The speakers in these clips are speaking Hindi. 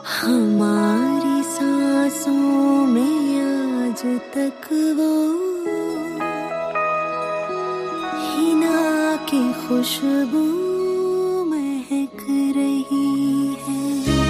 हमारी सांसों में आज तक वो हिना की खुशबू महक रही है।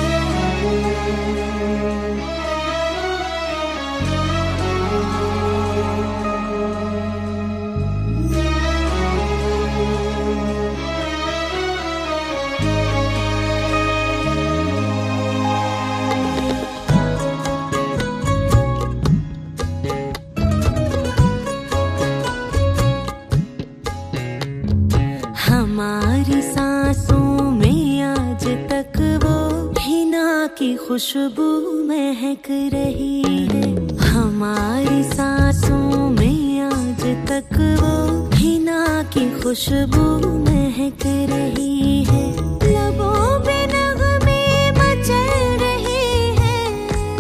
हमारी सांसों में आज तक वो हिना की खुशबू महक रही है। हमारी सांसों में आज तक वो हिना की खुशबू महक रही है। लबों पे नगमे मचल रहे हैं,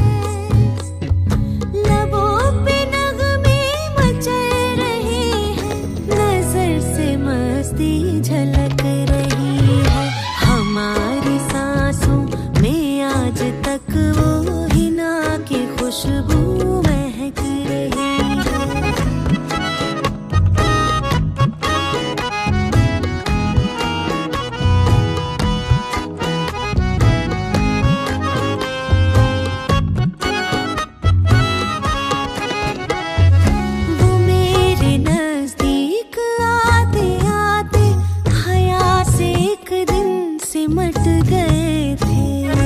लबों पे नगमे मचल रहे हैं, नजर से मस्ती झलक रही है। हमारी सांसों में आज तक वो हिना की खुशबू महक रही है। वो मेरे नजदीक आते आते हया से एक दिन सिमट गए थे।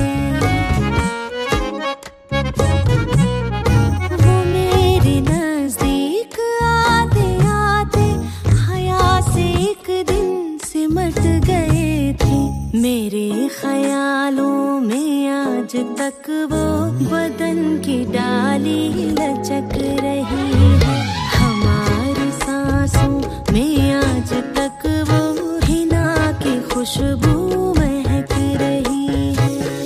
वो मेरे नजदीक आते आते हया से एक दिन सिमट गए थे। मेरे ख्यालों में आज तक वो बदन की डाली लचक रही है। हमारी सांसों में आज तक वो हिना की खुशबू महक रही है।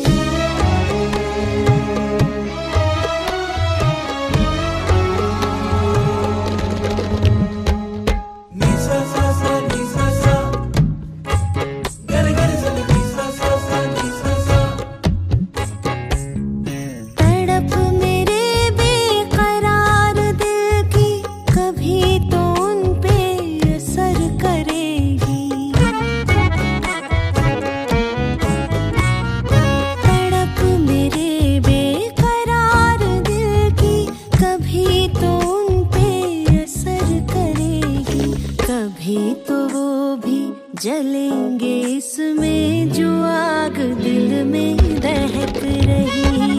तड़प मेरे बेकरार दिल की कभी तो उन पे असर करेगी। तड़प मेरे बेकरार दिल की कभी तो उन पे असर करेगी। कभी तो वो भी जलेंगे इसमें जो आग दिल में दहक रही